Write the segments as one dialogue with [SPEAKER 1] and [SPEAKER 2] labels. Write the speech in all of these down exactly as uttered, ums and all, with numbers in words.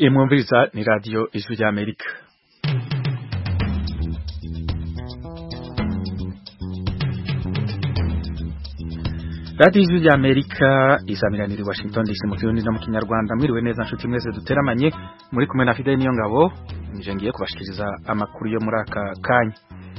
[SPEAKER 1] Imwumviriza ni radio Ijwi ry'Amerika. Radio Ijwi ry'Amerika isamiranira Washington D C mu kirundi no mu kinyarwanda. Mwiriwe neza nshuti mwese duteramanye muri kumwe na Fidel Niyongabo, nje ngiye kubashikiriza amakuru yo muri aka kanya.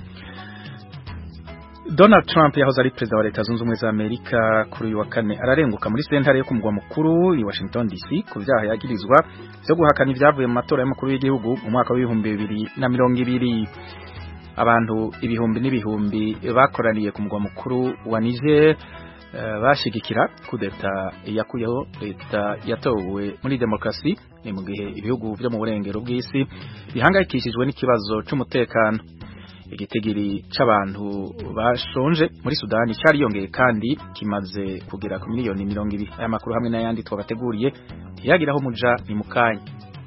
[SPEAKER 1] Donald Trump yahoze ari perezida wa Leta Zunze Ubumwe za Amerika kuri uyu wa kane ararenguka muri sentare yo kumugwa mukuru i Washington D C ku byaha yagirizwa byo guhakana ibyavuye mu matora y'umukuru w'igihugu mu mwaka w'ibihumbi bibiri na mirongo ibiri. Abantu ibihumbi n'ibihumbi bakoraniye ku mugwa mukuru wa Niger uh, bashigikira kudeta yakuyeho leta yatowe muri demokrasi ni mu gihe ibihugu byo mu burengero bw'isi bihangayikishijwe n'ikibazo cy'umutekano. Igitigiri c'abantu bashonje muri Sudani cyariyongeye kandi kimaze kugera ku miliyoni mirongo ibiri. Aya makuru hamwe n'ayandi twabateguriye ntiyagiraho muja ni mukanya.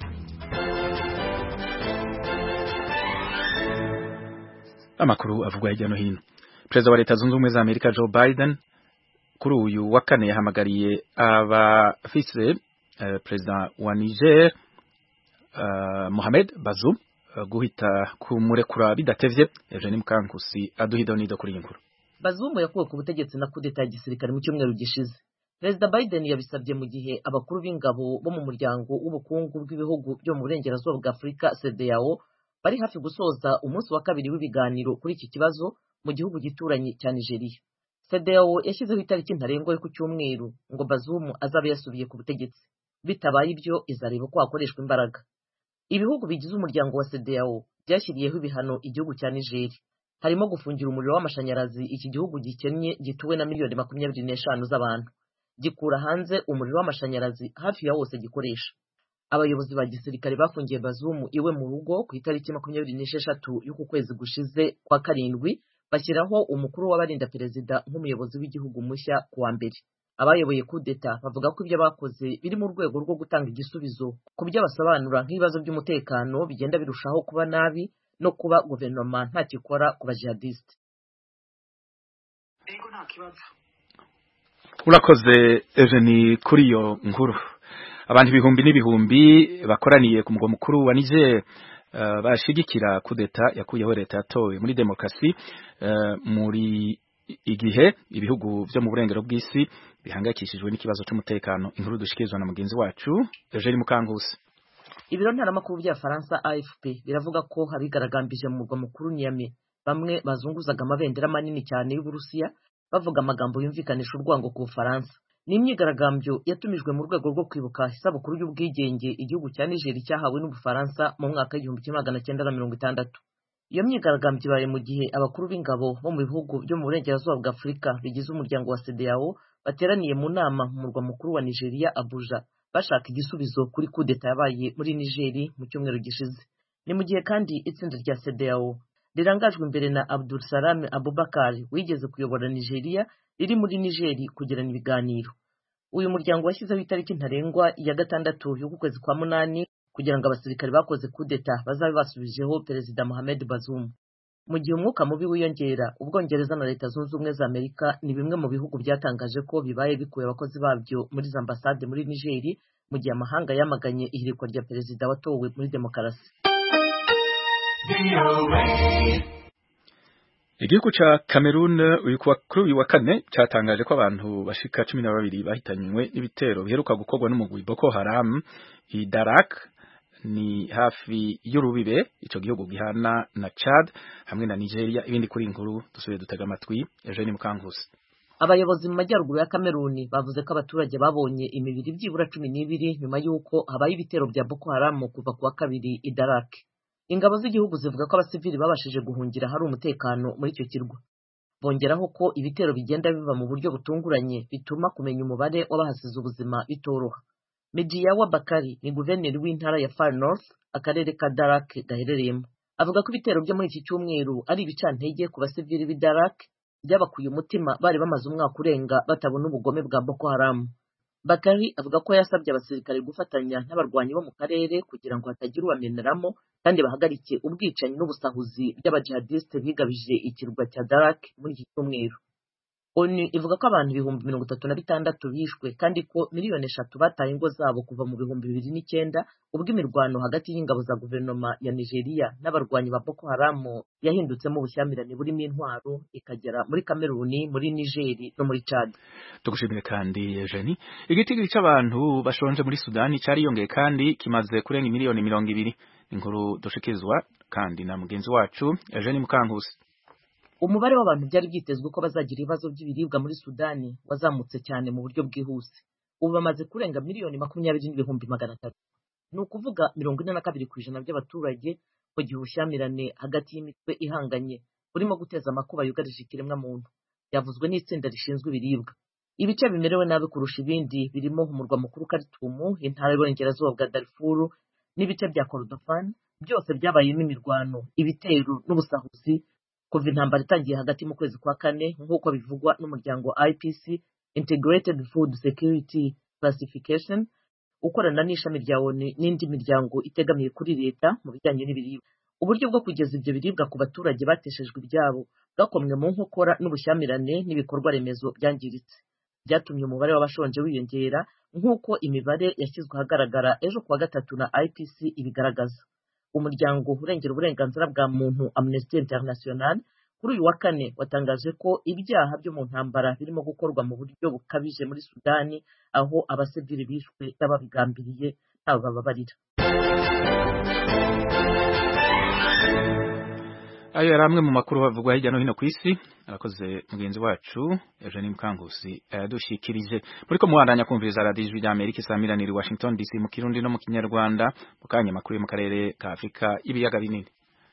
[SPEAKER 1] Amakuru avugwa hirya no hino. Perezida wa Leta Zunze Ubumwe za Amerika Joe Biden kuri uyu wa kane yahamagariye abafise uh, perezida wa Niger uh, Mohamed Bazoum guhita kumurekura bidatevye. Eugene Mukankusi aduhido nido kuri inkuru.
[SPEAKER 2] Bazoum yakuwe ku butegetsi na kudeta ya gisirikare mu cyumweru gishize. Perezida Biden yabisabye mu gihe abakuru b'ingabo bo mu muryango w'ubukungu bw'ibihugu byo mu burengerazuba bwa Afrika C E D E A O bari hafi gusoza umunsi wa kabiri w'ibiganiro kuri iki kibazo mu gihugu gituranye cya Nigeria. C E D E A O yashyizeho itariki ntarengwa yo ku cyumweru ngo Bazoum azabe yasubiye ku butegetsi. Bitabaye ibyo izareba ko hakoreshwa imbaraga. Ibihugu bigize umuryango wa C E D E A O byashyiriyeho ibihano igihugu cya Niger. Harimo gufungira umuriro w'amashanyarazi iki gihugu gikennye gituwe na miliyoni makumyabiri n'eshanu z'abantu. Gikura hanze umuriro w'amashanyarazi hafi ya wose gikoresha. Abayobozi ba gisirikare bafungiye Bazoum iwe mu rugo ku itariki makumyabiri n'esheshatu y'uku kwezi gushize kwa karindwi, bashyiraho umukuru w'abarinda perezida nk'umuyobozi w'igihugu mushya kuwa mbere. Abayoboye kudeta bavuga ko ibyo bakoze biri mu rwego rwo gutanga igisubizo ku byo basobanura nk'ibibazo by'umutekano bigenda birushaho kuba nabi no kuba guverinoma nta kikora ku bajihadiste.
[SPEAKER 1] Urakoze Eugene kuri iyo nkuru. Abantu ibihumbi n'ibihumbi bakoraniye ku mugwa mukuru wa Niger uh, bashigikira kudeta yakuyeho leta yatowe muri demokrasi uh, muri igihe ibihugu byo mu burengero bw'isi bihangayikishijwe n'ikibazo cy'umutekano. Inkuru dushikirizwa na mugenzi wacu Eugene Mukankusi.
[SPEAKER 2] Ibiro ntaramakuru bya Faransa A F P biravuga ko habigaragambije mu mugwa mukuru Niamey bamwe bazunguzaga amabendera manini cyane y'Uburusiya bavuga amagambo yumvikanisha urwango ku Faransa. Ni imyigaragambyo yatumijwe mu rwego rwo kwibuka isabukuru y'ubwigenge igihugu cya Niger cyahawe n'Ubufaransa mu mwaka w'igihumbi kimwe magana cyenda na mirongo itandatu. Iyo myigaragambyo ibaye mu gihe abakuru b'ingabo bo mu bihugu byo mu burengerazuba bwa Afurika bigize umuryango wa C E D E A O bateraniye mu nama mu murwa mukuru wa Nigeria Abuja bashaka igisubizo kuri kudeta yabaye muri Niger mu cyumweru gishize. Ni mu gihe kandi itsinda rya C E D E A O rirangajwe imbere na Abdul Salam Abubakar wigeze kuyobora Nigeria riri muri Niger kugirana ibiganiro. Uyu muryango washyizeho itariki ntarengwa ya gatandatu y'uku kwezi kwa munani kugira ngo abasirikare bakoze kudeta bazabe basubijeho perezida Mohamed Bazoum. Mu gihe umwuka mubi wiyongera, Ubwongereza na Leta Zunze Ubumwe za Amerika ni bimwe mu bihugu byatangaje ko bibaye bikuye abakozi babyo muri za ambasade muri Niger mu gihe amahanga yamaganye ihirikwa rya perezida watowe muri demokarasi.
[SPEAKER 1] Igihugu ca Cameroon uyu kuri uyu wa kane cyatangaje ko abantu bashika cumi na babiri bahitanywe n'ibitero biheruka gukorwa n'umugwi Boko Haram i Darak ni hafi y'urubibe ico gihugu gihana na Chad hamwe na Nigeria. Ibindi kuri inkuru dusubiye dutega amatwi Eugene Mukankusi.
[SPEAKER 2] Abayobozi mu majyaruguru ya Cameroon bavuze ko abaturage babonye imibiri byibura cumi n'ibiri nyuma y'uko habaye ibitero bya Boko Haram kuva kuwa kabiri i Darak. Ingabo z'igihugu zivuga ko abasivili babashije guhungira hari umutekano muri icyo kirwa. Bongeraho ko ibitero bigenda biva mu buryo butunguranye bituma kumenya umubare w'abahasize ubuzima bitoroha. Mediawa Bakari ni guverineri w'intara ya Far North, akarere ka Darak gaherereyemo. Avuga ko ibitero byo muri iki cyumweru ari ibicantege ku basivili b'i Darak byabakuye umutima bari bamaze umwaka urenga batabona ubugome bwa Boko Haram. Bakari avuga ko yasabye abasirikare gufatanya n'abarwanyi bo mu karere kugira ngo hatagira ubameneramo kandi bahagarike ubwicanyi n'ubusahuzi by'abajihadiste bigabije ikirwa cya Darak muri iki cyumweru. ONU ivuga ko abantu ibihumbi mirongo itatu na bitandatu bishwe kandi ko miliyoni eshatu bataye ingo zabo kuva mu bihumbi bibiri n'icyenda ubwo imirwano hagati y'ingabo za guverinoma ya Nigeria n'abarwanyi ba Boko Haram yahindutsemo ubushyamirane burimo intwaro ikagera muri Kameruni, muri Niger no muri Chad.
[SPEAKER 1] Tugushimire kandi Eugenie. Igitigiri cy'abantu bashonje muri Sudani cyariyongeye kandi kimaze kurenga miliyoni mirongo ibiri. Inkuru dushikizwa kandi na mugenzi wacu Eugenie Mukankusi.
[SPEAKER 2] Umubare w'abantu byari byitezwe ko bazagira ibibazo by'ibiribwa muri Sudani wazamutse cyane mu buryo bwihuse. Ubu bamaze kurenga miliyoni makumyabiri n'ibihumbi magana atatu. Ni ukuvuga mirongo ine na kabiri ku ijana by'abaturage mu gihe ubushyamirane hagati y'imitwe ihanganye burimo guteza amakuba yugarije ikiremwa muntu. Yavuzwe n'itsinda rishinzwe ibiribwa. Ibice bimerewe nabi kurusha ibindi birimo umurwa mukuru Khartoum, intara y'Iburengerazuba bwa Darfur n'ibice bya Kordofan, byose byabayemo imirwano, ibitero n'ubusahuzi kuva intambara itangiye hagati mu kwezi kwa kane nk'uko bivugwa n'umuryango I P C, Integrated Food Security Classification, ukorana n'ishami rya ONU n'indi miryango itegamiye kuri leta mu bijyanye n'ibiribwa. Uburyo bwo kugeza ibyo biribwa ku baturage bateshejwe ibyabo bwakomwe mu nkokora n'ubushyamirane n'ibikorwa remezo byangiritse. Byatumye umubare w'abashonje wiyongera nk'uko imibare yashyizwe ahagaragara ejo kuwa gatatu na I P C ibigaragaza. Umuryango urengera uburenganzira bwa muntu Amnesty International kuri uyu wa kane watangaje ko ibyaha byo mu ntambara birimo gukorwa mu buryo bukabije muri Sudani, aho abasivili bishwe n'ababigambiriye ntawe bababarira.
[SPEAKER 1] Ayo yari amwe mu makuru bavugwa hirya no hino ku isi. Arakoze mugenzi wacu Eugenie Mukankusi yadushikirije. Muriko muhandanya kumviriza radio Ijwi ry'Amerika isamiraniye i Washington D C mu Kirundi no mu Kinyarwanda, mu kanya makuru mu karere ka Afrika ibiyaga binini.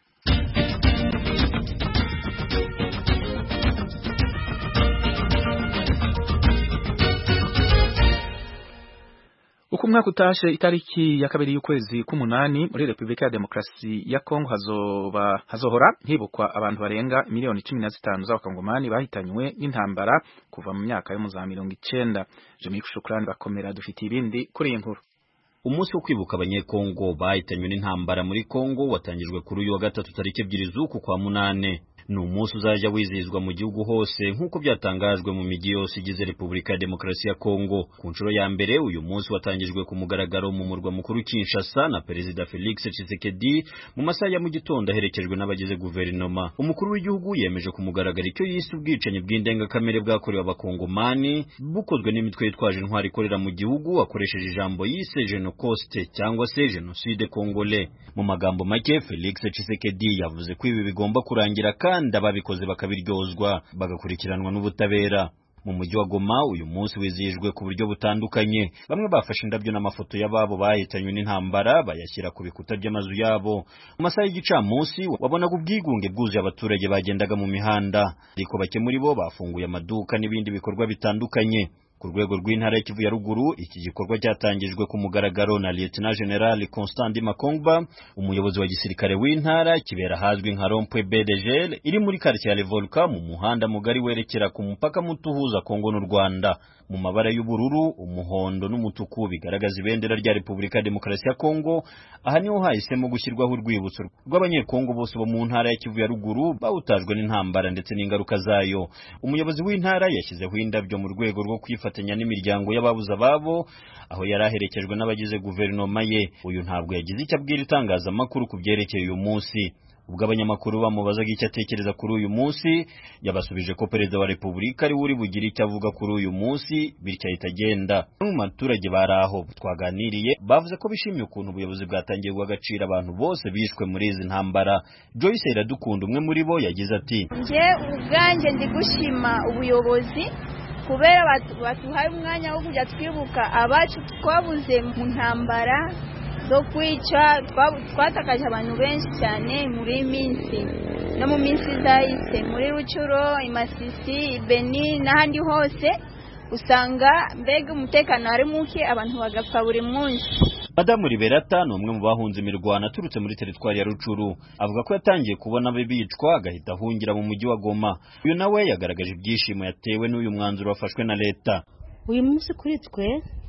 [SPEAKER 1] Uko umwaka utashe itariki ya kabiri y'ukwezi k'umunani muri Republika ya Demokarasi ya Kongo hazoba hazohora hibukwa abantu barenga miliyoni cumi na zitanu z'abakongomani bahitanywe n'intambara kuva mu myaka yo mu za mirongo icenda. Jemik Shukrani bakomera dufite ibindi kuri iyi nkuru.
[SPEAKER 3] Umunsi wo kwibuka abanyekongo bahitanywe n'intambara muri Kongo watangijwe kuri uyu wa gatatu tariki ebyiri z'uku kwa munane. Ni umunsi uzajya wizihizwa mu gihugu hose nk'uko byatangajwe mu migi yose igize Republika ya Demokarasi ya Kongo. Ku nshuro ya mbere uyu munsi watangijwe ku mugaragaro mu murwa mukuru Kinshasa na Perezida Felix Tshisekedi mu masaha ya mu gitondo aherekejwe n'abagize guverinoma. Umukuru w'igihugu yemeje ku mugaragaro icyo yise ubwicanyi bw'indengakamere bwakorewe abakongomani bukozwe n'imitwe yitwaje intwari ikorera mu gihugu akoresheje ijambo yise Genocide cyangwa se Genocide Congolais. Mu magambo make Felix Tshisekedi yavuze ko ibi bigomba kurangira kandi ababikoze bakabiryozwa bagakurikiranwa n'ubutabera. Mu mujyi wa Goma uyu munsi wizihijwe ku buryo butandukanye. Bamwe bafashe indabyo n'amafoto y'ababo bahitanywe n'intambara bayashyira ku bikuta by'amazu yabo. Mu masaha y'igicamunsi wabonaga ubwigunge bwuzuye abaturage bagendaga mu mihanda, ariko bake muri bo bafunguye amaduka n'ibindi bikorwa bitandukanye. Ku rwego rw'intara ya Kivu ya ruguru iki gikorwa cyatangijwe ku mugaragaro na Lieutenant General Constant Makongba, umuyobozi wa gisirikare w'intara, kibera hazwi nka Rond-Point B D G L iri muri quartier ya Levolka mu muhanda mugari werekera ku mupaka mutuhuza Kongo n'u Rwanda. Mu mabara y'ubururu, umuhondo n'umutuku bigaragaza ibendera rya Republika ya Demokarasi ya Kongo. Aha niho hahisemo gushyirwaho urwibutso rw'abanyekongo bose bo mu ntara ya Kivu ya ruguru bawutajwe n'intambara ndetse n'ingaruka zayo. Umuyobozi w'intara yashyizeho indabyo mu rwego rwo kwifatanya n'imiryango y'ababuze ababo, aho yari aherekejwe n'abagize guverinoma ye. Uyu ntabwo yagize icyo abwira itangazamakuru ku byerekeye uyu munsi. Ubwo abanyamakuru bamubazaga icyo atekereza kuri uyu munsi, yabasubije ko Perezida wa Repubulika ari uri bugire icyo avuga kuri uyu munsi bityo ahita agenda. Mu baturage bari aho twaganiriye bavuze ko bishimiye ukuntu ubuyobozi bwatangiye guha agaciro abantu bose bishwe muri izi ntambara. Joyce Iradukunda umwe muri bo yagize ati:
[SPEAKER 4] "Nje ubwanjye ndi gushima ubuyobozi kubera batuhaye umwanya wo kujya twibuka abacu twabuze mu ntambara zo kwica, twatakaje abantu benshi cyane muri minsi no mu minsi zahise muri Rucuro, Imasisi, Beni n'ahandi hose usanga mbega umutekano ari muke, abantu bagapfa buri munsi."
[SPEAKER 3] Madamu Liberata ni umwe mu bahunze imirwano aturutse muri teritwari ya Rucuru, avuga ko yatangiye kubona abe bicwa agahita ahungira mu mujyi wa Goma. Uyu nawe yagaragaje ibyishimo yatewe n'uyu mwanzuro wafashwe na leta.
[SPEAKER 5] Uyu munsi kuri twe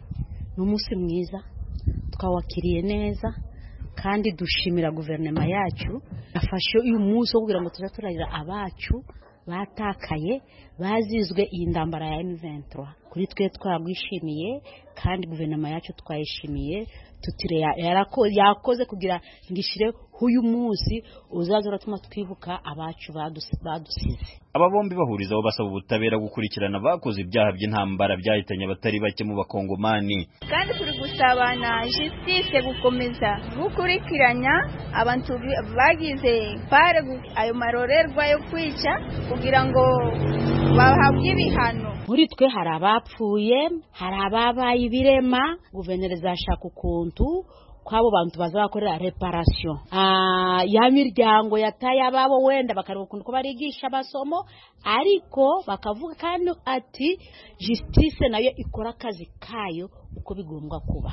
[SPEAKER 5] ni umunsi mwiza, twawakiriye neza kandi dushimira guverinoma yacu yafashe uyu munsi wo kugira ngo tujye turarira abacu batakaye bazizwe iyi ndambara ya M vingt-trois. Kuri twe twagwishimiye kandi guverinoma yacu twayishimiye, tutire yarakoze yakoze kugira ngishire huyu munsi uzazora tuma twibuka abacu badusize.
[SPEAKER 3] Aba bombi bahurizaho basaba ubutabera gukurikirana bakoze ibyaha by'intambara byahitanye abatari bake mu bakongomani.
[SPEAKER 4] Kandi turi gusabana justice gukomeza gukurikiranya abantu bagize pare ayo marorerwa yo kwica kugira ngo bahabwe ibihano.
[SPEAKER 5] Muri twe hari abapfuye, hari ababaye ibirema, guverineri zashaka ukuntu kwabo bantu bazabakorera reparation. Ah, ya miryango yataye ababo wenda bakareba ukuntu ko barigisha basomo, ariko bakavuga kandi ati justice nayo ikora akazi kayo uko bigombwa kuba.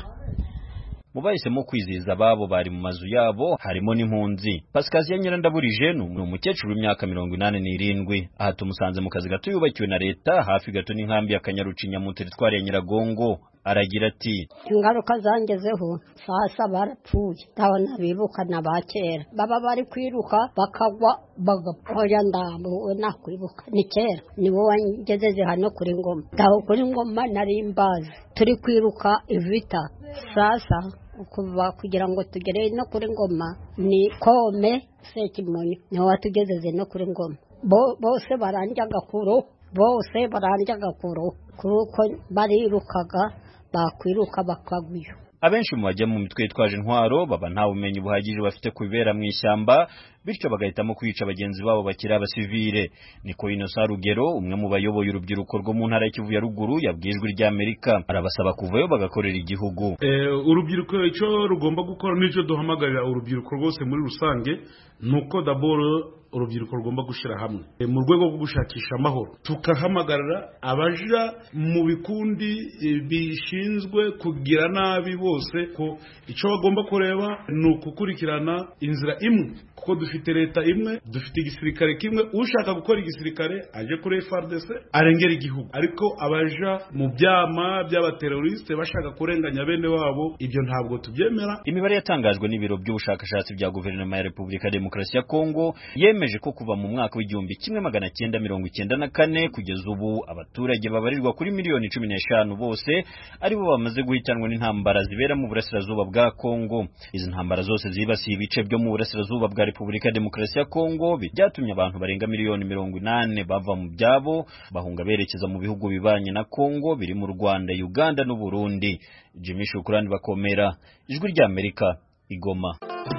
[SPEAKER 3] Mu bahisemo kwizihiza ababo bari mu mazu yabo harimo n'impunzi. Pascasia Nyirandaburije ni umukecuru w'imyaka mirongo inani n'irindwi. Aha tumusanze mu kazi gato yubakiwe na leta hafi gato n'inkambi ya Kanyarucinya mu teritwari ya Nyiragongo. Aragira ati,
[SPEAKER 6] ingaruka zangezeho sasa barapfuye, ndabona bibuka n'abakera baba bari kwiruka bakagwa bagapfoya, ndabo nakwibuka ni kera nibo wangejeje hano kuri Ngoma. Ndaho kuri Ngoma nari mbazi turi kwiruka ivita, sasa kuva kugira ngo tugere no kuri Ngoma ni Kome Sekimonyo niho watugezeze no kuri Ngoma. Bo bose baranja gakuru bose baranja gakuru kuko barirukaga bakwiruka bakagwiyo.
[SPEAKER 3] Abenshi mu bajya mu mitwe yitwaje intwaro baba nta bumenyi buhagije bafite kubera mu ishyamba, bityo bagahitamo kwica bagenzi babo bakira abasivile. Niko Innocent Rugero, umwe mu bayoboye urubyiruko rwo mu ntara y'Kivu ya ruguru, yabwijwe rya Amerika arabasaba kuvayo bagakorera igihugu.
[SPEAKER 7] Eh, urubyiruko icyo rugomba gukora n'icyo duhamagarira urubyiruko rwose muri rusange nuko d'abord urubyiruko rugomba gushira hamwe e, mu rwego rwo gushakisha amahoro, tukahamagarira abaja mu bikundi e, bishinzwe kugira nabi bose ko icyo bagomba kureba ni ukukurikirana inzira imwe, kuko dufite leta imwe, dufite igisirikare kimwe. Ushaka gukora igisirikare aje kuri F A R D C arengera igihugu, ariko abaja mu byama by'abateroriste bashaka kurenganya bene wabo, ibyo ntabwo tubyemera.
[SPEAKER 3] Imibare yatangajwe n'ibiro by'ubushakashatsi bya guverinoma ya Repubulika ya Demokarasi ya Kongo yemeje ko kuva mu mwaka w'igihumbi kimwe magana cyenda mirongo icyenda na kane kugeza ubu abaturage babarirwa kuri miliyoni cumi n'eshanu bose aribo bamaze guhitanwa n'intambara zibera mu burasirazuba bwa Kongo. Izi ntambara zose zibasiye ibice byo mu burasirazuba bwa Repubulika ya Demokarasi ya Kongo byatumye abantu barenga miliyoni mirongo inani bava mu byabo bahunga berekeza mu bihugu bibanye na Kongo biri mu Rwanda, Uganda n'u Burundi. Jimmy Shukrani Bakomera, Ijwi rya Amerika, Igoma.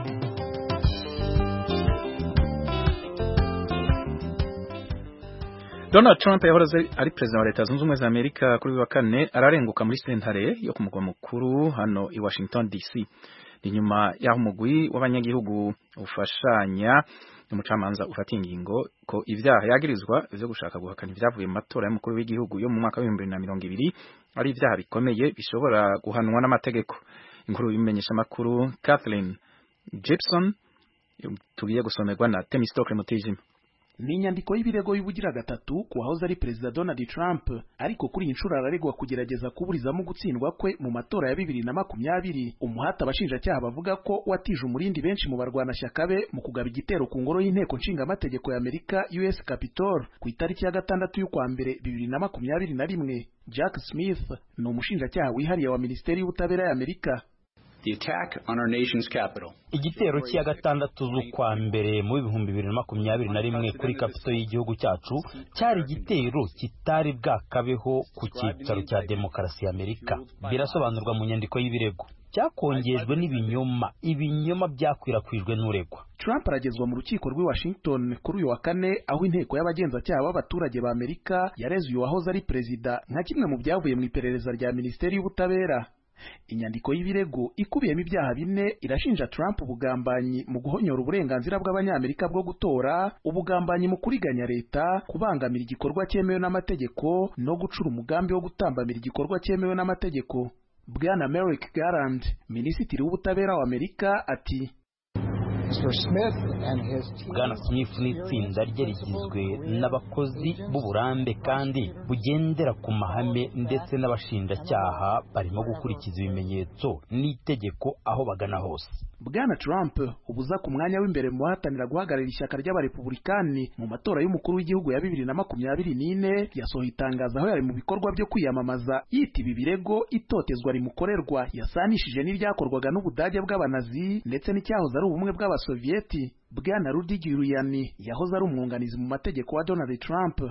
[SPEAKER 1] Donald Trump yahoze ari president wa Leta Zunze Ubumwe za Amerika kuri wa kane ararenguka muri sentare yo ku mugwa mukuru hano i Washington D C. Inyuma y'aho umugwi w'abanyagihugu ufashanya umucamanza ufata ingingo ko ivyaha yagirizwa byo gushaka guhakana ivyavuye mu matora y'umukuru w'igihugu yo mu mwaka wa bibiri na mirongo ibiri ari ivyaha bikomeye bishobora guhanwa n'amategeko. Inkuru y'umumenyesha makuru Kathleen Gibson tugiye gusomerwa na Temistocle Mutijima.
[SPEAKER 8] Ni inyandiko y'ibirego y'ubugira gatatu ku wahoze ari Perezida Donald Trump, ariko kuri iyi nshuro araregwa kugerageza kuburizamo gutsindwa kwe mu matora ya bibiri na makumyabiri. Umuhata abashinjacyaha bavuga ko watije umurindi benshi mu barwanashyaka be mu kugaba igitero ku ngoro y'inteko nshingamategeko ya Amerika U S Capitol ku itariki ya gatandatu y'ukwa mbere bibiri na makumyabiri na rimwe. Jack Smith ni umushinjacyaha wihariye wa Minisiteri y'Ubutabera ya Amerika.
[SPEAKER 9] The attack on our nation's capital.
[SPEAKER 10] Igitero cya gatandatu z'ukwa mbere mu bihumbi bibiri na makumyabiri na rimwe kuri kapito y'igihugu cyacu cyari igitero kitari bwakabeho ku cyicaro cya demokarasi ya Amerika. Birasobanurwa mu nyandiko y'ibirego. Cyakongejwe n'ibinyoma, ibinyoma byakwirakwijwe n'uregwa.
[SPEAKER 8] Trump aragezwa mu rukiko rw'i Washington kuri uyu wa kane, aho inteko y'abagenzacyaha b'abaturage ba Amerika yareze uyu wahoze ari perezida nka kimwe mu byavuye mu iperereza rya Minisiteri y'Ubutabera. Inyandiko y'ibirego ikubiyemo ibyaha bine irashinja Trump ubugambanyi mu guhonyora uburenganzira bw'abanyamerika bwo gutora, ubugambanyi mu kuriganya leta, kubangamira igikorwa cyemewe n'amategeko no gucura umugambi wo gutambamira igikorwa cyemewe n'amategeko. Bwana Merrick Garland, Minisitiri w'Ubutabera wa Amerika, ati
[SPEAKER 10] Bwana Smith n'itsinda rye rigizwe n'abakozi b'uburambe kandi bugendera ku mahame ndetse n'abashinjacyaha barimo gukurikiza ibimenyetso n'itegeko aho bagana hose.
[SPEAKER 8] Bwana Trump ubuza ku mwanya w'imbere mu bahatanira guhagararira ishyaka ry'abarepublikani mu matora y'umukuru w'igihugu ya bibiri na makumyabiri n'ine yasohoye itangazo aho yari mu bikorwa byo kwiyamamaza yita ibi birego itotezwa rimukorerwa yasanishije n'iryakorwaga n'Ubudage bw'abanazi ndetse n'icyahoze ari ubumwe bw'abasoviyeti. Bwana Rudy Giuliani yahoze ari umwunganizi mu mategeko wa Donald Trump.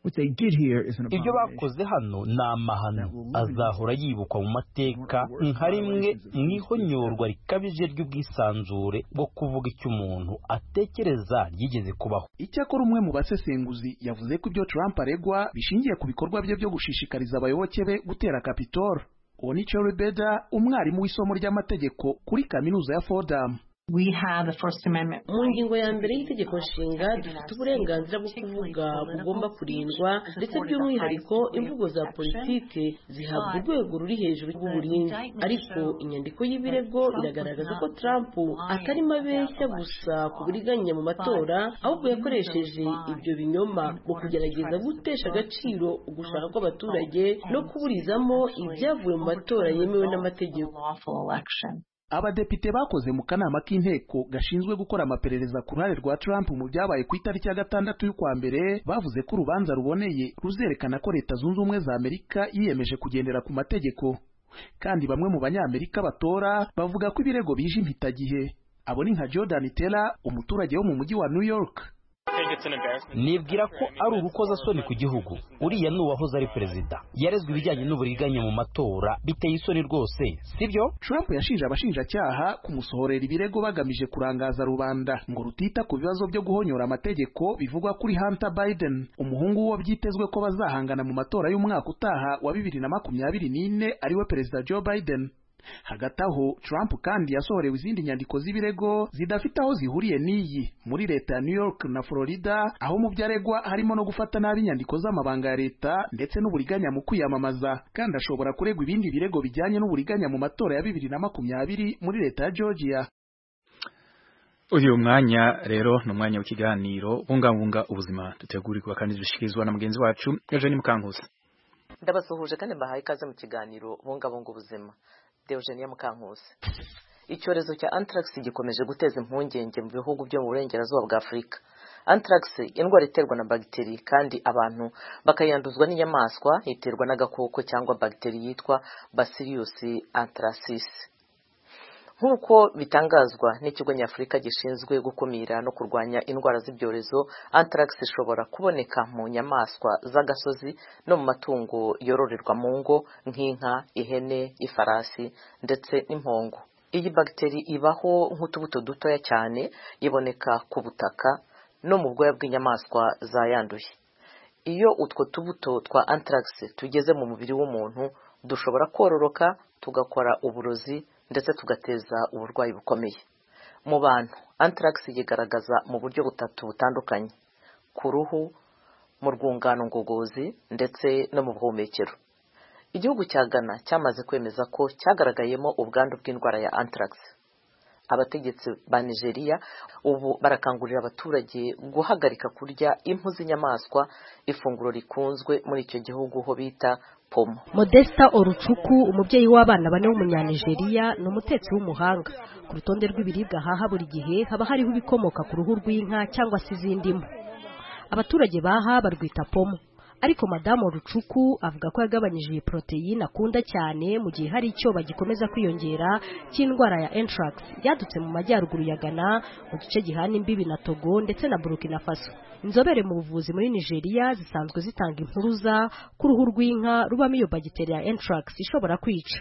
[SPEAKER 10] Ibyo bakoze hano ni amahano azahora yibukwa mu mateka nka rimwe mu ihonyorwa rikabije ry'ubwisanzure bwo kuvuga icyo umuntu atekereza ryigeze kubaho.
[SPEAKER 8] Icyakora umwe mu basesenguzi yavuze ko ibyo Trump aregwa bishingiye ku bikorwa bye byo gushishikariza abayoboke be gutera Capitol. Onicho Rebeda, umwarimu w'isomo ry'amategeko kuri kaminuza ya Fordham.
[SPEAKER 11] We have the First Amendment.
[SPEAKER 12] Mu ngingo ya mbere y'itegeko nshinga dufite uburenganzira bwo kuvuga bugomba kurindwa ndetse by'umwihariko imvugo za politike zihabwa urwego ruri hejuru rw'uburinzi. Ariko inyandiko y'ibirego iragaragaza ko Trump atarimo abeshya gusa ku buriganya mu matora ahubwo yakoresheje ibyo binyoma mu kugerageza gutesha agaciro ugushaka kw'abaturage no kuburizamo ibyavuye mu matora yemewe n'amategeko.
[SPEAKER 8] Abadepite bakoze mu kanama k'inteko gashinzwe gukora amaperereza ku ruhare rwa Trump mu byabaye ku itariki ya gatandatu y'ukwa mbere bavuze ko urubanza ruboneye ruzerekana ko Leta Zunze Ubumwe za Amerika yiyemeje kugendera ku mategeko. Kandi bamwe mu banyamerika batora bavuga ko ibirego bije impitagihe. Abo ni nka Jordan Teller, umuturage wo mu mujyi wa New York.
[SPEAKER 10] Nibwira ko ari urukozasoni ku gihugu. Uriya ni uwahoze ari perezida, yarezwe ibijyanye n'uburiganya mu matora, biteye isoni rwose, sibyo?
[SPEAKER 8] Trump yashinje abashinjacyaha kumusohorera ibirego bagamije kurangaza rubanda ngo rutita ku bibazo byo guhonyora amategeko bivugwa kuri Hunter Biden, umuhungu wo byitezwe ko bazahangana mu matora y'umwaka utaha wa bibiri na makumyabiri n'ine ariwe perezida Joe Biden. Hagati aho Trump kandi yasohorewe izindi nyandiko z'ibirego zidafite aho zihuriye n'iyi muri leta ya New York na Florida, aho mu byaregwa harimo no gufata nabi inyandiko z'amabanga ya leta ndetse n'uburiganya mu kwiyamamaza, kandi ashobora kuregwa ibindi birego bijyanye n'uburiganya mu matora ya bibiri na makumyabiri muri leta ya Georgia.
[SPEAKER 1] Uyu mwanya rero ni umwanya w'ikiganiro bungabunga ubuzima dutegurirwa kandi dushikirizwa na mugenzi wacu Eugene Mukankusi.
[SPEAKER 2] Ndabasuhuje kandi mbahaye ikaze mu kiganiro bungabunga ubuzima. Eugenie Mukankusi. Icyorezo cya anthrax gikomeje guteza impungenge mu bihugu byo mu burengerazuba bwa Afurika. Anthrax indwara iterwa na bagiteri kandi abantu bakayanduzwa n'inyamaswa, iterwa n'agakoko cyangwa bagiteri yitwa Bacillus anthracis. Nk'uko bitangazwa n'ikigo nyafurika gishinzwe gukumira no kurwanya indwara z'ibyorezo, anthrax ishobora kuboneka mu nyamaswa z'agasozi no mu matungo yororerwa mu ngo nk'inka, ihene, ifarasi ndetse n'impongo. Iyi bagiteri ibaho nk'utubuto dutoya cyane, iboneka ku butaka no mu bwoya bw'inyamaswa zayanduye. Iyo utwo tubuto twa anthrax tugeze mu mubiri w'umuntu, dushobora kororoka tugakora uburozi ndetse tugateza uburwayi bukomeye. Mu bantu, anthrax yigaragaza mu buryo butatu butandukanye: ku ruhu, mu rwungano ngogozi ndetse no mu buhumekero. Igihugu cya Ghana cyamaze kwemeza ko cyagaragayemo ubwandu bw'indwara ya anthrax. Abategetsi ba Nigeria ubu barakangurira abaturage guhagarika kurya impu z'inyamaswa, ifunguro rikunzwe muri icyo gihugu ho bita pomo.
[SPEAKER 13] Modesta Oruchuku, umubyeyi w'abana bane w'umunyanigeria, ni umutetsi w'umuhanga. Ku rutonde rw'ibiribwa haha buri gihe haba hariho ibikomoka ku ruhu rw'inka cyangwa se izindi mpu. Abaturage baha barwita pomo. Ariko Madamu Rucuku avuga ko yagabanyije iyi proteine akunda cyane mu gihe hari icyo bagikomeza kwiyongera cy'indwara ya anthrax yadutse mu majyaruguru ya Ghana, mu gice gihana imbibi na Togo ndetse na Burkina Faso. Inzobere mu buvuzi muri Nigeria zisanzwe zitanga impuruza ku ruhu rw'inka rubamo iyo bagiteri ya anthrax ishobora kwica.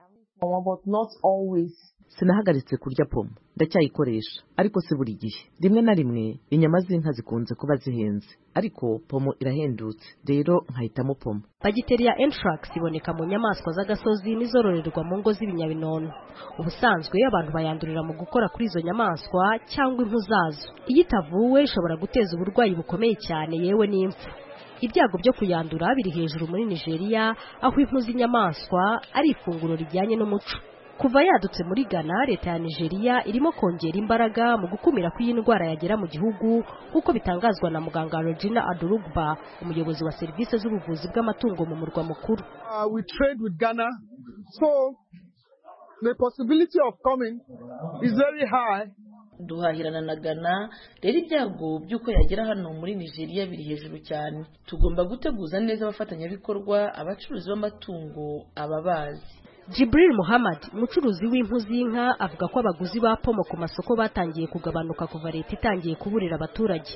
[SPEAKER 2] Sinahagaritse kurya pomo, ndacyayikoresha, ariko si buri gihe. Rimwe na rimwe inyama z'inka zikunze kuba zihenze, ariko pomo irahendutse, rero nkahitamo pomo.
[SPEAKER 13] Bagiteri ya anthrax iboneka mu nyamaswa z'agasozi n'izororerwa mu ngo z'ibinyabinono. Ubusanzwe abantu bayandurira mu gukora kuri izo nyamaswa cyangwa impu zazo. Iyo itavuwe ishobora guteza uburwayi bukomeye cyane, yewe n'impfu. Ibyago byo kuyandura biri hejuru muri Nigeria, aho impu z'inyamaswa ari ifunguro rijyanye n'umuco. kuva yadutse muri Ghana leta ya Nigeria irimo kongera imbaraga mu gukumira ko iyi ndwara yagera mu gihugu nk'uko bitangazwa na muganga Regina Adurugba umuyobozi wa serivisi z'ubuvuzi bw'amatungo mu murwa mukuru.
[SPEAKER 14] Uh, we trade with Ghana, so the possibility of coming is very high.
[SPEAKER 12] Duhahirana na Ghana rero ibyago by'uko yagera hano muri Nigeria biri hejuru cyane. Tugomba guteguza neza abafatanyabikorwa, abacuruzi b'amatungo, ababazi.
[SPEAKER 13] Jibril Muhammad umucuruzi w'impu z'inka avuga ko abaguzi ba pomo ku masoko batangiye kugabanuka kuva leta itangiye kuburira abaturage.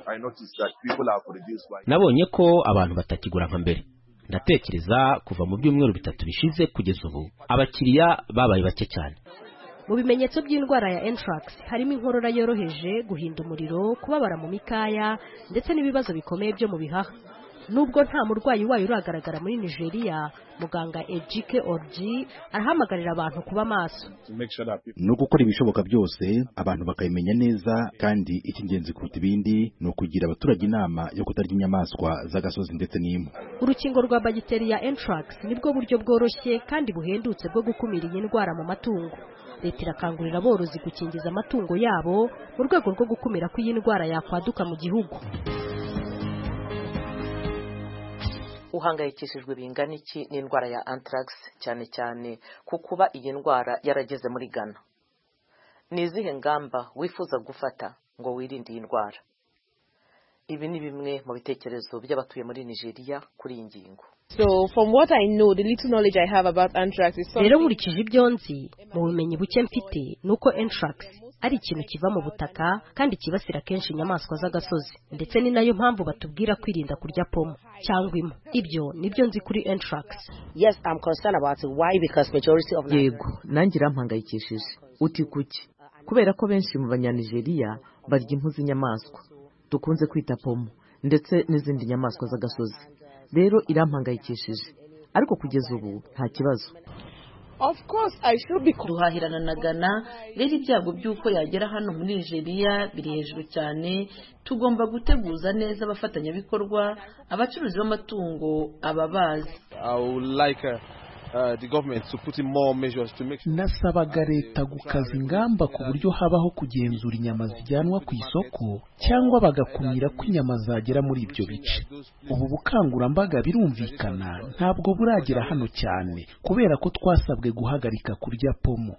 [SPEAKER 15] Nabonye ko abantu batakigura nka mbere. Ndatekereza kuva mu byumweru bitatu bishize kugeza ubu abakiriya babaye bake cyane.
[SPEAKER 13] Mu bimenyetso by'indwara ya anthrax harimo inkorora yoroheje, guhinda umuriro, kubabara mu mikaya ndetse n'ibibazo bikomeye byo mu bihaha. Nubwo nta murwayi wayo uragaragara muri Nigeria, muganga Ejike Orji arahamagarira abantu kuba maso.
[SPEAKER 16] No gukora ibishoboka byose abantu bakayimenya neza, kandi icy'ingenzi kuruta ibindi ni ukugira abaturage inama yo kutarya inyamaswa z'agasozi ndetse n'impu.
[SPEAKER 13] Urukingo rwa bagiteri ya anthrax nibwo buryo bworoshye kandi buhendutse bwo gukumira iyi ndwara mu matungo. Leta irakangurira aborozi gukingiza amatungo yabo mu rwego rwo gukumira ko iyi ndwara yakwaduka mu gihugu.
[SPEAKER 2] Uhangayikishijwe bingana iki n'indwara ya anthrax cyane cyane ku kuba iyi ndwara yarageze muri Ghana? Ni izihe ngamba wifuza gufata ngo wirinde iyi ndwara? Ibi ni bimwe mu bitekerezo by'abatuye muri Nigeria kuri iyi ngingo.
[SPEAKER 17] So from what I know, the little knowledge I have about anthrax is
[SPEAKER 13] rero nkurikije ibyo nzi mu bumenyi buke mfite nuko anthrax ari ikintu kiva mu butaka kandi kibasira kenshi inyamaswa z'agasozi, ndetse ni nayo mpamvu batubwira kwirinda kurya pomo cyangwa impu. Ibyo nibyo nzi kuri anthrax.
[SPEAKER 18] Yes, I'm concerned about it. Why? Because majority of
[SPEAKER 2] Yego, nanjye irampangayikishije. Uti kuki? Kubera ko benshi mu banyanigeria barya impu z'inyamaswa dukunze kwita pomo ndetse n'izindi nyamaswa z'agasozi. Rero irampangayikishije, ariko kugeza ubu nta kibazo.
[SPEAKER 17] Of course I should be.
[SPEAKER 12] Duhahirana na Ghana rero ibyago by'uko yagera hano muri Nigeria biri hejuru cyane. Tugomba guteguza neza abafatanyabikorwa, abacuruzi b'amatungo, ababazi.
[SPEAKER 14] I would like uh, uh, the government to put in more measures to make sure.
[SPEAKER 8] Nasabaga leta gukaza ingamba ku buryo habaho kugenzura inyama zijyanwa ku isoko cyangwa bagakumira ko inyama zagera muri ibyo bice. Ubu bukangurambaga birumvikana ntabwo buragera hano cyane kubera ko twasabwe guhagarika kurya pomo.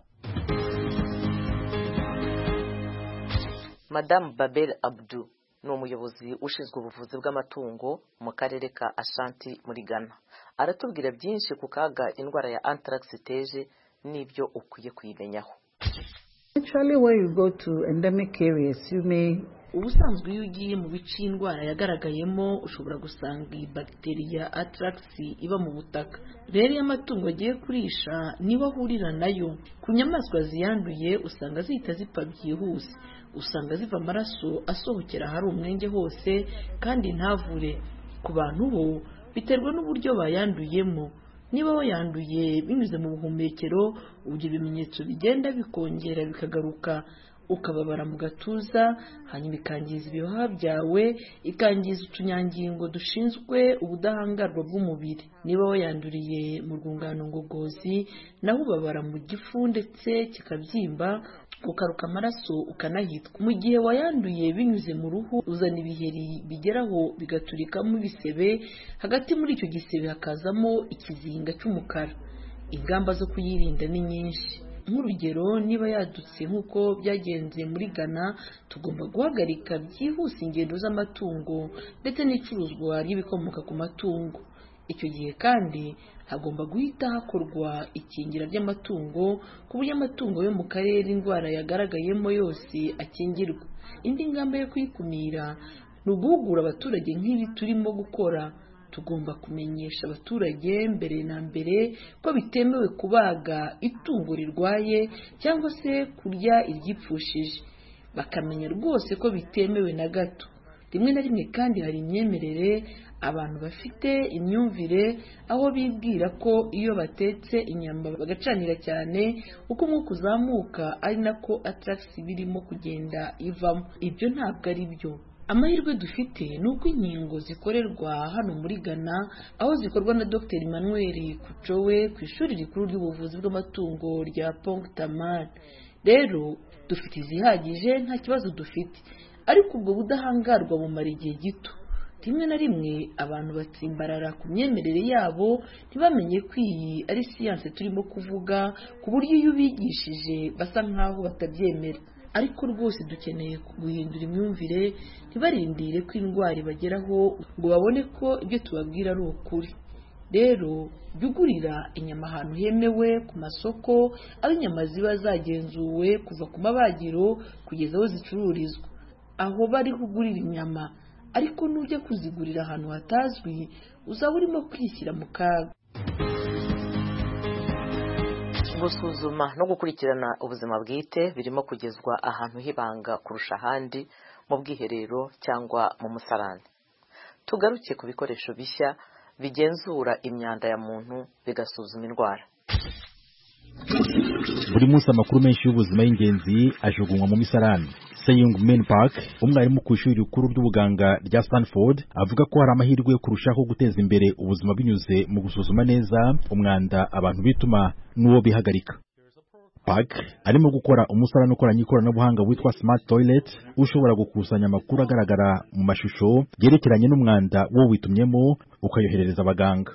[SPEAKER 2] Madame Babel Abdou ni umuyobozi ushinzwe ubuvuzi bw'amatungo mu karere ka Ashanti muri Ghana. Aratubwira byinshi ku kaga indwara ya anthrax iteje n'ibyo ukwiye kuyimenyaho.
[SPEAKER 19] Actually, when you go to endemic areas, you may
[SPEAKER 12] ubusanzwe iyo ugiye mu bice indwara yagaragayemo ushobora gusanga iyi bagiteri ya anthrax iba mu butaka. Rero iyo amatungo agiye kurisha niba ahurira nayo ku nyamaswa ziyanduye usanga zihita zipfa byihuse, usanga ziva amaraso asohokera hari umwenge hose kandi ntavure. Ku bantu bo biterwa n'uburyo bayanduyemo. Niba wayanduye binyuze mu buhumekero, ubyo ibimenyetso bigenda bikongera bikagaruka, ukababara mu gatuza, hanyuma ikangiza ibihaha byawe, ikangiza utunyangingo dushinzwe ubudahangarwa bw'umubiri. Niba wayanduriye mu rwungano ngogozi, naho ubabara mu gifu ndetse kikabyimba, ukaruka amaraso ukanahitwa. Mu gihe wayanduye binyuze mu ruhu, uzana ibiheri bigeraho bigaturikamo ibisebe, hagati muri icyo gisebe hakazamo ikizinga cy'umukara. Ingamba zo kuyirinda ni nyinshi. Nk'urugero, niba yadutse nk'uko byagenze muri Ghana, tugomba guhagarika byihuse ingendo z'amatungo ndetse n'icuruzwa ry'ibikomoka ku matungo. Icyo gihe kandi hagomba guhita hakorwa ikingira ry'amatungo ku buryo amatungo yo mu karere indwara yagaragayemo yose akingirwa. Indi ngamba yo kuyikumira ni uguhugura abaturage nk'ibi turimo gukora. Tugomba kumenyesha abaturage mbere na mbere ko bitemewe kubaga itungo rirwaye cyangwa se kurya iryipfushije. Bakamenya rwose ko bitemewe na gato. Rimwe na rimwe kandi hari imyemerere abantu bafite imyumvire aho bibwira ko iyo batetse inyama bagacanira cyane uko umwuka uzamuka ari nako anthrax birimo kugenda ivamo. Ibyo ntabwo ari byo.
[SPEAKER 20] amahirwe dufite ni uko inkingo zikorerwa hano muri Ghana aho zikorwa na Dr Emmanuel Kuchowe ku ishuri rikuru ry'ubuvuzi bw'amatungo rya Pongtamar. Rero dufite izihagije nta kibazo dufite, ariko ubwo budahangarwa bumara igihe gito. Rimwe na rimwe abantu batsimbarara ku myemerere yabo ntibamenye ko iyi ari siyanse turimo kuvuga, ku buryo iyo ubigishije basa nkaho batabyemera. Ariko rwose dukeneye guhindura imyumvire, ntibarindire ko indwara ibageraho ngo babone ko ibyo tubabwira ari ukuri. Rero jugurira inyama ahantu hemewe ku masoko, aho inyama ziba zagenzuwe kuva ku mabagiro kugeza aho zicururizwa. Aho bari kugurira inyama, ariko nujya kuzigurira ahantu hatazwi uzaba urimo kwishyira mu kaga.
[SPEAKER 2] Gusuzuma no gukurikirana ubuzima bwite birimo kugezwa ahantu hibanga kurusha ahandi, mu bwiherero cyangwa mu musarani. Tugaruke ku bikoresho bishya bigenzura imyanda ya muntu bigasuzuma indwara.
[SPEAKER 16] Buri munsi amakuru menshi y'ubuzima y'ingenzi ajugunywa mu misarani. Seyung Min Park, umwarimu ku ishuri rikuru ry'ubuganga rya Stanford, avuga ko hari amahirwe yo kurushaho guteza imbere ubuzima binyuze mu gusuzuma neza umwanda abantu bituma n'uwo bihagarika. Park arimo gukora umusarani ukoranye ikoranabuhanga witwa Smart Toilet, ushobora gukusanya amakuru agaragara mu mashusho yerekeranye n'umwanda wo witumyemo ukayoherereza abaganga.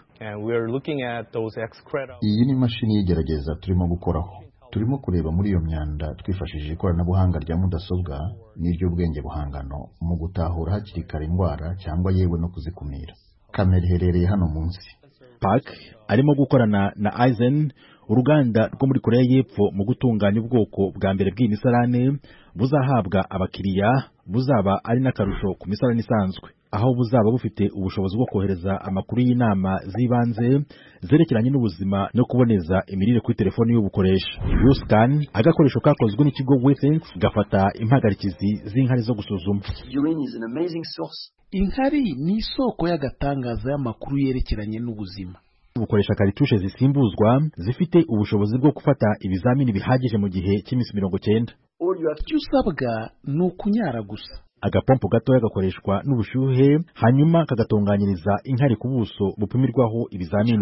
[SPEAKER 21] Iyi ni imashini y'igerageza turimo gukoraho. Turimo kureba muri iyo myanda twifashishije ikoranabuhanga rya mudasobwa n'iry'ubwenge buhangano mu gutahura hakiri kare indwara cyangwa yewe no kuzikumira. Kamera iherereye hano munsi.
[SPEAKER 16] Park arimo gukorana na Aizen, uruganda rwo muri Korea y'Epfo, mu gutunganya ubwoko bwa mbere bw'imisarane buzahabwa abakiriya, buzaba ari n'akarusho ku misarane isanzwe, aho buzaba bufite ubushobozi bwo kohereza amakuru y'inama z'ibanze zerekeranye n'ubuzima no kuboneza imirire kuri telefoni y'ubukoresha. Ruscan, agakoresho kakozwe n'ikigo Withings, gafata impagarikizi z'inkari zo gusuzuma.
[SPEAKER 8] Inkari ni isoko y'agatangaza y'amakuru yerekeranye n'ubuzima.
[SPEAKER 16] Bukoresha karitushe zisimbuzwa zifite ubushobozi bwo gufata ibizamini bihagije mu gihe cy'iminsi mirongo cyenda.
[SPEAKER 8] Icyo usabwa ni ukunyara gusa.
[SPEAKER 16] Agapompo gatoya gakoreshwa n'ubushyuhe, hanyuma kagatunganyiriza inkari ku buso bupimirwaho ibizamini.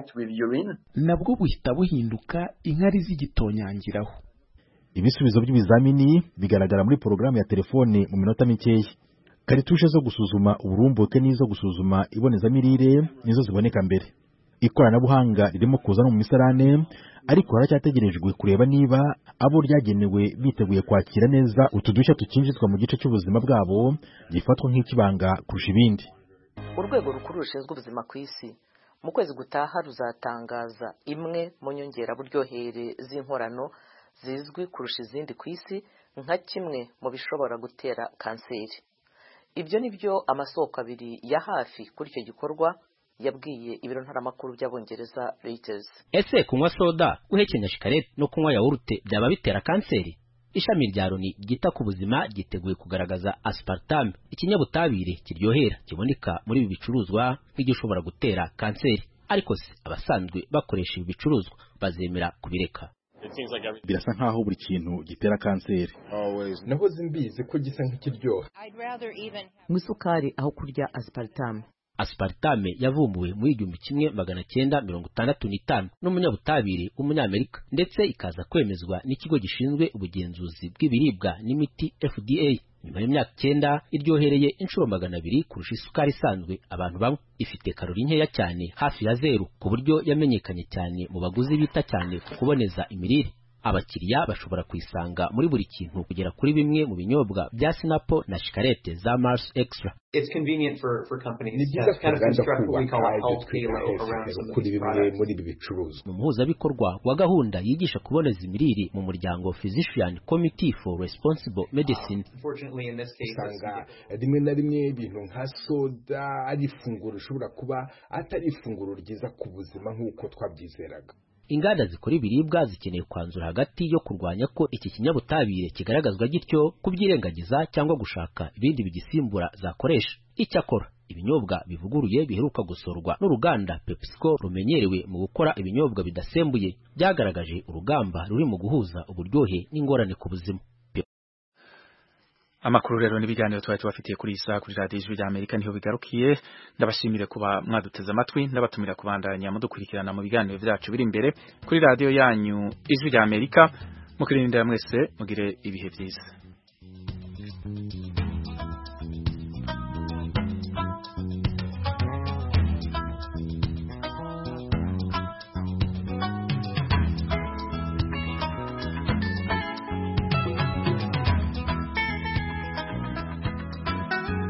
[SPEAKER 8] Nabwo buhita buhinduka inkari z'igitonyangiraho.
[SPEAKER 16] Ibisubizo by'ibizamini bigaragara muri porogaramu ya telefone mu minota mikeya. Karitushe zo gusuzuma uburumbuke n'izo gusuzuma ibonezamirire nizo ziboneka mbere. Ikoranabuhanga ririmo kuza no mu misarane, ariko haracyategerejwe kureba niba abo ryagenewe biteguye kwakira neza utudushya tukinjizwa mu gice cy'ubuzima bwabo gifatwa nk'ikibanga kurusha ibindi.
[SPEAKER 2] Urwego rukuru rushinzwe ubuzima ku isi mu kwezi gutaha ruzatangaza imwe mu nyongeraburyohere z'inkorano zizwi kurusha izindi ku isi nka kimwe mu bishobora gutera kanseri. Ibyo nibyo amasoko abiri ya hafi kuri icyo gikorwa yabwiye ibiro ntaramakuru by'Abongereza Reuters.
[SPEAKER 15] Ese kunywa soda, guhekenya shikarete no kunywa yawurute byaba bitera kanseri? Ishami rya Loni ryita ku buzima ryiteguye kugaragaza aspartame, ikinyabutabire kiryohera kiboneka muri ibi bicuruzwa nk'igishobora gutera kanseri. Ariko se abasanzwe bakoresha ibi bicuruzwa bazemera kubireka?
[SPEAKER 16] Birasa nkaho buri kintu gitera kanseri.
[SPEAKER 22] Nahoze mbizi ko gisa nk'ikiryoha.
[SPEAKER 2] Mu isukari aho kurya aspartame.
[SPEAKER 15] Aspartame yavumbuwe muri igihumbi kimwe magana cyenda mirongo itandatu n'itanu n'umunyabutabire w'umunyamerika, ndetse ikaza kwemezwa n'ikigo gishinzwe ubugenzuzi bw'ibiribwa n'imiti F D A. Nyuma y'imyaka icyenda iryohereye inshuro magana abiri kurusha isukari isanzwe abantu bamwe. Ifite kalori nkeya cyane, hafi ya zeru, ku buryo yamenyekanye cyane mu baguzi bita cyane ku kuboneza imirire. Abakiriya bashobora kuyisanga muri buri kintu kugera kuri bimwe mu binyobwa bya Sinapo na shikarete za Mars Extra.
[SPEAKER 22] Ni byiza kuganda kubaka ibyo twita health kuri bimwe muri ibi bicuruzwa.
[SPEAKER 15] Mu muhuzabikorwa wa gahunda yigisha kuboneza imirire mu muryango Physician Committee for Responsible Medicine,
[SPEAKER 22] usanga rimwe na rimwe ibintu nka soda ari ifunguro rishobora kuba atari ifunguro ryiza ku buzima nk'uko twabyizeraga.
[SPEAKER 15] Inganda zikora ibiribwa zikeneye kwanzura hagati yo kurwanya ko iki kinyabutabire kigaragazwa gityo, kubyirengagiza cyangwa gushaka ibindi bigisimbura zakoresha. Icyakora ibinyobwa bivuguruye biheruka gusorwa n'uruganda PepsiCo rumenyerewe mu gukora ibinyobwa bidasembuye byagaragaje urugamba ruri mu guhuza uburyohe n'ingorane ku buzima.
[SPEAKER 1] Amakuru rero n'ibiganiro twari tubafitiye kuri isa kuri radio Ijwi rya Amerika niho bigarukiye. Ndabashimire kuba mwaduteze amatwi, ndabatumira kubandanya mudukurikirana mu biganiro vyacu biri imbere kuri radio yanyu Ijwi rya Amerika. Mukirindira mwese mugire ibihe vyiza.